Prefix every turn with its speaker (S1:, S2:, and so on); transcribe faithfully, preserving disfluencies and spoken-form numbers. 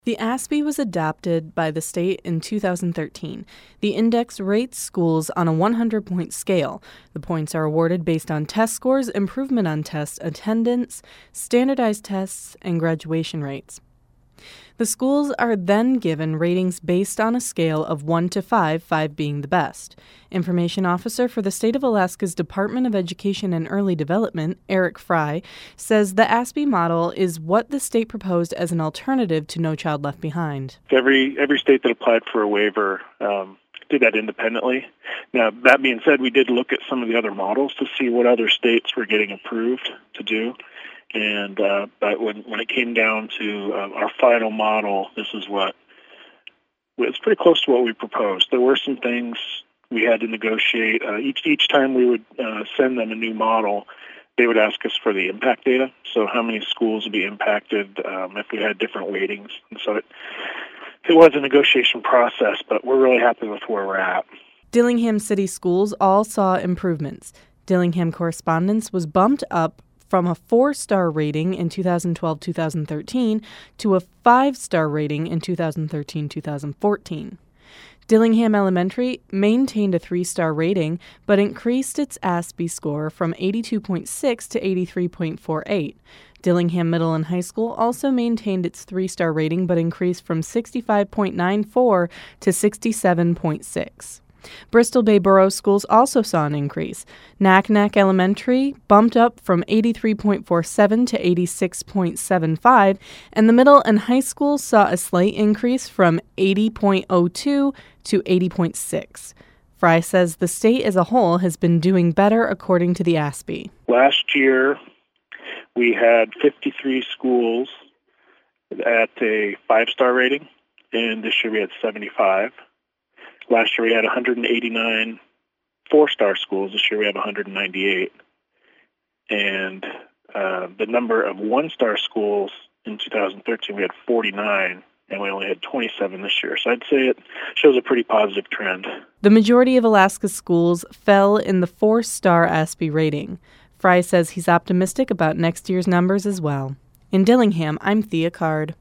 S1: The A S B E was adopted by the state in two thousand thirteen. The index rates schools on a one hundred point scale. The points are awarded based on test scores, improvement on test attendance, standardized tests, and graduation rates. The schools are then given ratings based on a scale of one to five, five being the best. Information Officer for the State of Alaska's Department of Education and Early Development, Eric Fry, says the A S B E model is what the state proposed as an alternative to No Child Left Behind.
S2: Every every state that applied for a waiver um, did that independently. Now, that being said, we did look at some of the other models to see what other states were getting approved to do. And uh, but when when it came down to uh, our final model, this is what it's pretty close to what we proposed. There were some things we had to negotiate. Uh, each each time we would uh, send them a new model, they would ask us for the impact data. So how many schools would be impacted um, if we had different weightings. And so it it was a negotiation process, but we're really happy with where we're at.
S1: Dillingham City Schools all saw improvements. Dillingham Correspondence was bumped up from a four-star rating in two thousand twelve to two thousand thirteen to a five-star rating in two thousand thirteen to two thousand fourteen. Dillingham Elementary maintained a three-star rating, but increased its A S B E score from eighty-two point six to eighty-three point four eight. Dillingham Middle and High School also maintained its three-star rating, but increased from sixty-five point nine four to sixty-seven point six. Bristol Bay Borough Schools also saw an increase. Naknek Elementary bumped up from eighty-three point four seven to eighty-six point seven five, and the middle and high school saw a slight increase from eighty point oh two to eighty point six. Fry says the state as a whole has been doing better according to the A S B E.
S2: Last year, we had fifty-three schools at a five-star rating, and this year we had seventy-five. Last year we had one hundred eighty-nine four-star schools. This year we have one hundred ninety-eight. And uh, the number of one-star schools in two thousand thirteen, we had forty-nine, and we only had twenty-seven this year. So I'd say it shows a pretty positive trend.
S1: The majority of Alaska's schools fell in the four-star A S B E rating. Fry says he's optimistic about next year's numbers as well. In Dillingham, I'm Thea Card.